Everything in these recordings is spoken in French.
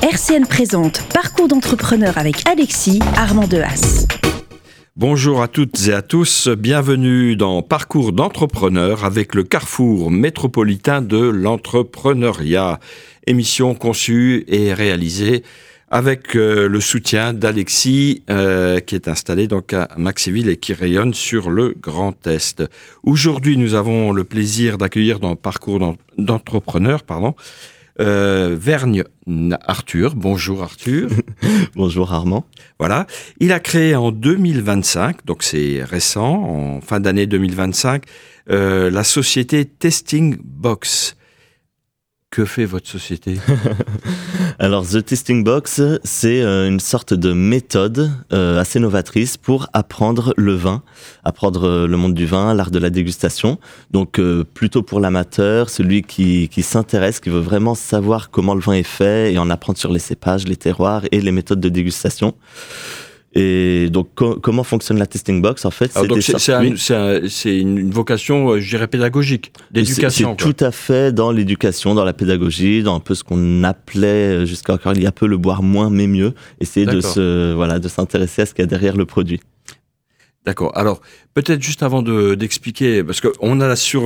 RCN présente Parcours d'entrepreneur avec Alexis Armand Dehaas. Bonjour à toutes et à tous, bienvenue dans Parcours d'entrepreneur avec le carrefour métropolitain de l'entrepreneuriat. Émission conçue et réalisée avec le soutien d'Alexis qui est installé donc à Maxéville et qui rayonne sur le Grand Est. Aujourd'hui, nous avons le plaisir d'accueillir dans Parcours d'entrepreneur, Vergne Arthur. Bonjour Arthur. Bonjour Armand. Voilà, il a créé en 2025, donc c'est récent, en fin d'année 2025, la société Testing Box. Que fait votre société ? Alors, The Testing Box, c'est une sorte de méthode assez novatrice pour apprendre le vin, apprendre le monde du vin, l'art de la dégustation. Donc, plutôt pour l'amateur, celui qui s'intéresse, qui veut vraiment savoir comment le vin est fait et en apprendre sur les cépages, les terroirs et les méthodes de dégustation. Et donc, comment fonctionne la Testing Box ? En fait, c'est une vocation, je dirais, pédagogique, d'éducation. C'est tout à fait dans l'éducation, dans la pédagogie, dans un peu ce qu'on appelait jusqu'à encore il y a peu le boire moins mais mieux. Essayer de s'intéresser à ce qu'il y a derrière le produit. D'accord. Alors, peut-être juste avant d'expliquer, parce qu'on a là sur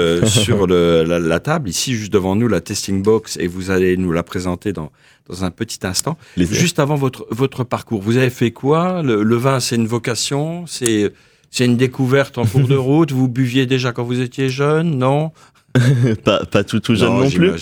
la table, ici, juste devant nous, la Testing Box, et vous allez nous la présenter dans un petit instant. Juste avant votre parcours, vous avez fait quoi ? Le vin, c'est une vocation ? C'est une découverte en cours de route ? Vous buviez déjà quand vous étiez jeune ? Non ? pas tout jeune non plus.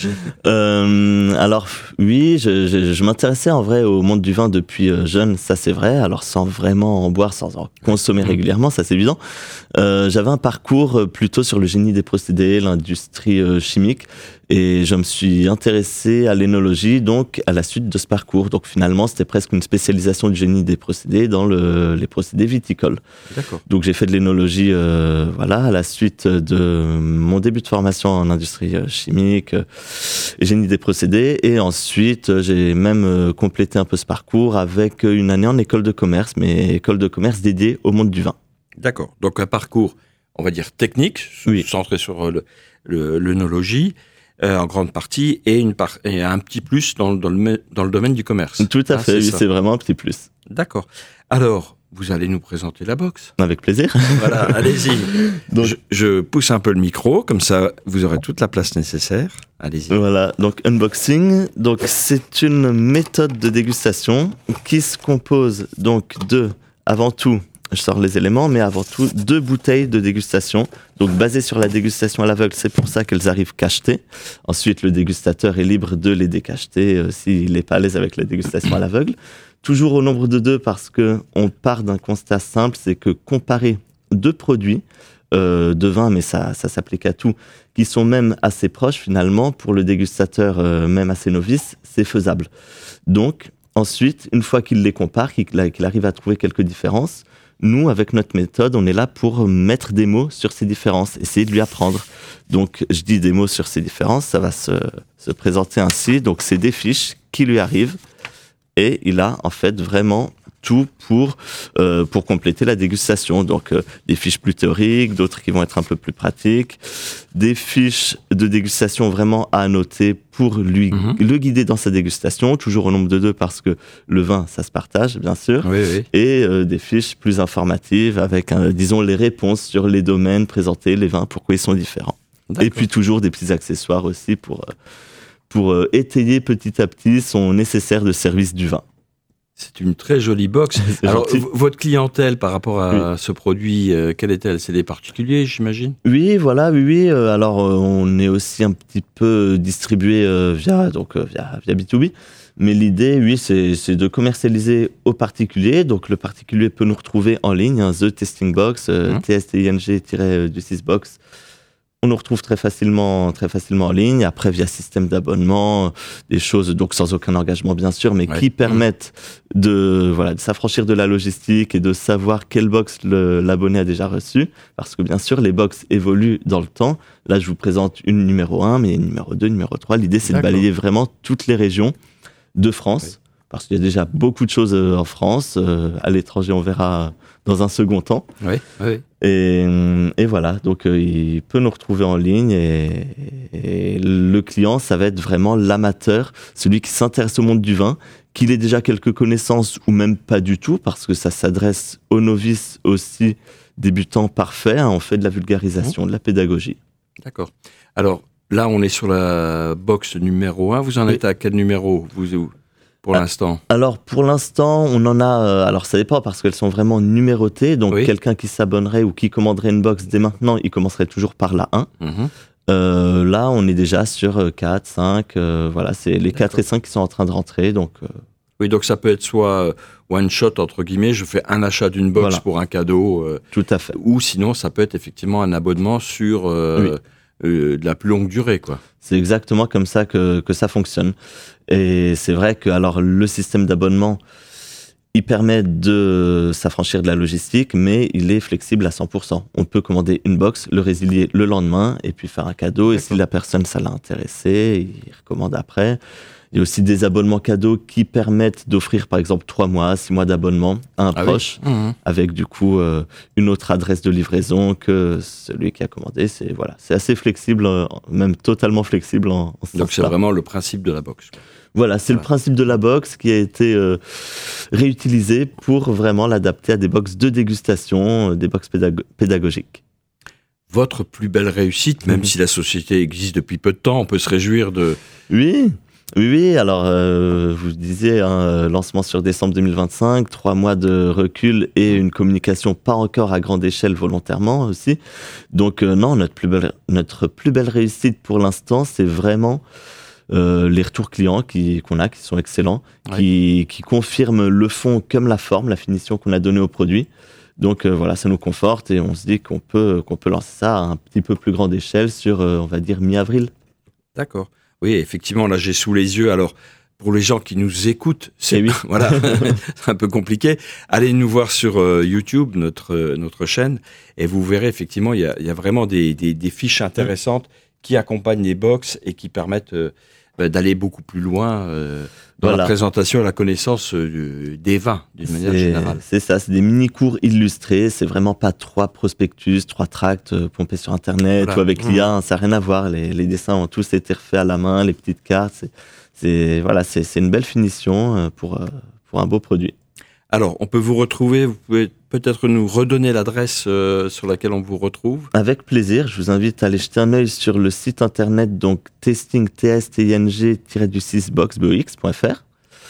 Alors oui, je m'intéressais en vrai au monde du vin depuis jeune, ça c'est vrai. Alors sans vraiment en boire, sans en consommer régulièrement, ça c'est évident. J'avais un parcours plutôt sur le génie des procédés, l'industrie chimique, et je me suis intéressé à l'énologie donc à la suite de ce parcours. Donc finalement, c'était presque une spécialisation du génie des procédés dans les procédés viticoles. D'accord. Donc j'ai fait de l'énologie à la suite de mon début de formation en industrie chimique et génie des procédés, et ensuite j'ai même complété un peu ce parcours avec une année en école de commerce, mais école de commerce dédiée au monde du vin. D'accord, donc un parcours, on va dire technique, centré sur l'œnologie en grande partie, et un petit plus dans le domaine du commerce. Tout à fait, c'est vraiment un petit plus. D'accord, alors vous allez nous présenter la box. Avec plaisir. Voilà, allez-y. Donc, je pousse un peu le micro, comme ça vous aurez toute la place nécessaire. Allez-y. Voilà, donc unboxing. Donc c'est une méthode de dégustation qui se compose donc avant tout, je sors les éléments, mais avant tout 2 bouteilles de dégustation, donc basées sur la dégustation à l'aveugle, c'est pour ça qu'elles arrivent cachetées. Ensuite, le dégustateur est libre de les décacheter s'il n'est pas à l'aise avec la dégustation à l'aveugle. Toujours au nombre de 2 parce qu'on part d'un constat simple, c'est que comparer 2 produits de vin, mais ça s'applique à tout, qui sont même assez proches finalement, pour le dégustateur même assez novice, c'est faisable. Donc ensuite, une fois qu'il les compare, qu'il arrive à trouver quelques différences, nous, avec notre méthode, on est là pour mettre des mots sur ces différences, essayer de lui apprendre. Donc je dis des mots sur ces différences, ça va se présenter ainsi, donc c'est des fiches qui lui arrivent, et il a en fait vraiment tout pour compléter la dégustation. Donc des fiches plus théoriques, d'autres qui vont être un peu plus pratiques, des fiches de dégustation vraiment à annoter pour lui le guider dans sa dégustation, toujours au nombre de 2 parce que le vin, ça se partage bien sûr, oui. Et des fiches plus informatives avec, disons, les réponses sur les domaines présentés, les vins, pourquoi ils sont différents. D'accord. Et puis toujours des petits accessoires aussi pour étayer petit à petit son nécessaire de service du vin. C'est une très jolie box. Alors, votre clientèle par rapport à ce produit, quelle est-elle ? C'est des particuliers, j'imagine ? Oui, voilà, oui. Alors, on est aussi un petit peu distribué via B2B. Mais l'idée, oui, c'est de commercialiser aux particuliers. Donc, le particulier peut nous retrouver en ligne, The Testing Box, TSTING-du 6box. On nous retrouve très facilement en ligne. Après, via système d'abonnement, des choses donc sans aucun engagement bien sûr, mais qui permettent de s'affranchir de la logistique et de savoir quelle box l'abonné a déjà reçu. Parce que bien sûr, les box évoluent dans le temps. Là, je vous présente une numéro 1, mais il y a une numéro 2, numéro 3. L'idée, c'est de balayer vraiment toutes les régions de France parce qu'il y a déjà beaucoup de choses en France. À l'étranger, on verra dans un second temps. Oui, oui. Et voilà, donc il peut nous retrouver en ligne et le client, ça va être vraiment l'amateur, celui qui s'intéresse au monde du vin, qu'il ait déjà quelques connaissances ou même pas du tout, parce que ça s'adresse aux novices aussi, débutants parfaits. On fait de la vulgarisation, de la pédagogie. D'accord. Alors là, on est sur la box numéro 1. Vous en êtes à quel numéro pour l'instant? Alors pour l'instant, on en a... alors ça dépend parce qu'elles sont vraiment numérotées. Donc quelqu'un qui s'abonnerait ou qui commanderait une box dès maintenant, il commencerait toujours par la 1. Là, on est déjà sur 4, 5. Voilà, c'est les 4 et 5 qui sont en train de rentrer. Donc, oui, donc ça peut être soit one shot, entre guillemets, je fais un achat d'une box pour un cadeau. Tout à fait. Ou sinon, ça peut être effectivement un abonnement sur de la plus longue durée, quoi. C'est exactement comme ça que ça fonctionne. Et c'est vrai que alors, le système d'abonnement, il permet de s'affranchir de la logistique, mais il est flexible à 100%. On peut commander une box, le résilier le lendemain et puis faire un cadeau. Et si la personne, ça l'a intéressé, il recommande après. Il y a aussi des abonnements cadeaux qui permettent d'offrir, par exemple, 3 mois, 6 mois d'abonnement à un proche, avec du coup une autre adresse de livraison que celui qui a commandé. C'est assez flexible, même totalement flexible en ce Donc c'est vraiment le principe de la box. Voilà, c'est le principe de la box qui a été réutilisé pour vraiment l'adapter à des box de dégustation, des box pédagogiques. Votre plus belle réussite, même si la société existe depuis peu de temps, on peut se réjouir de... Oui, alors vous disiez, lancement sur décembre 2025, 3 mois de recul et une communication pas encore à grande échelle volontairement aussi. Donc non, notre plus belle réussite pour l'instant, c'est vraiment les retours clients qu'on a, qui sont excellents, qui confirment le fond comme la forme, la finition qu'on a donnée au produit. Donc voilà, ça nous conforte et on se dit qu'on peut lancer ça à un petit peu plus grande échelle sur, on va dire, mi-avril. D'accord. Oui, effectivement, là, j'ai sous les yeux. Alors, pour les gens qui nous écoutent, c'est voilà, c'est un peu compliqué. Allez nous voir sur YouTube, notre chaîne, et vous verrez, effectivement, il y a vraiment des fiches intéressantes qui accompagnent les box et qui permettent d'aller beaucoup plus loin dans la présentation et la connaissance des vins, d'une manière générale. C'est ça, c'est des mini-cours illustrés. C'est vraiment pas 3 prospectus, 3 tracts pompés sur Internet ou avec l'IA. Ça n'a rien à voir. Les dessins ont tous été refaits à la main, les petites cartes. C'est une belle finition pour un beau produit. Alors, on peut vous retrouver, vous pouvez peut-être nous redonner l'adresse sur laquelle on vous retrouve. Avec plaisir, je vous invite à aller jeter un œil sur le site internet, donc testing-boxbox.fr.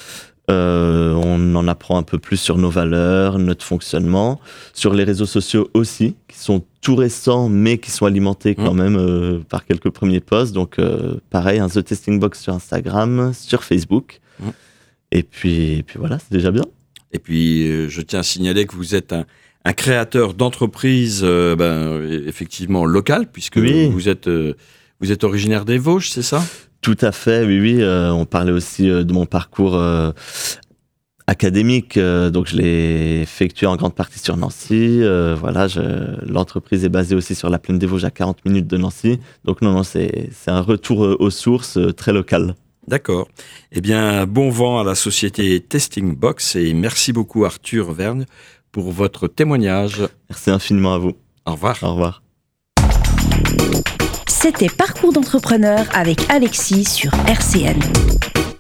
On en apprend un peu plus sur nos valeurs, notre fonctionnement, sur les réseaux sociaux aussi, qui sont tout récents, mais qui sont alimentés quand même par quelques premiers posts. Donc pareil, un The Testing Box sur Instagram, sur Facebook. Et puis voilà, c'est déjà bien. Et puis, je tiens à signaler que vous êtes un créateur d'entreprise, effectivement local, puisque vous êtes originaire des Vosges, c'est ça ? Tout à fait, oui. On parlait aussi de mon parcours académique, donc je l'ai effectué en grande partie sur Nancy. L'entreprise est basée aussi sur la plaine des Vosges, à 40 minutes de Nancy. Donc non, c'est un retour aux sources très local. D'accord. Eh bien, bon vent à la société Testing Box et merci beaucoup Arthur Vergne pour votre témoignage. Merci infiniment à vous. Au revoir. Au revoir. C'était Parcours d'entrepreneur avec Alexis sur RCN.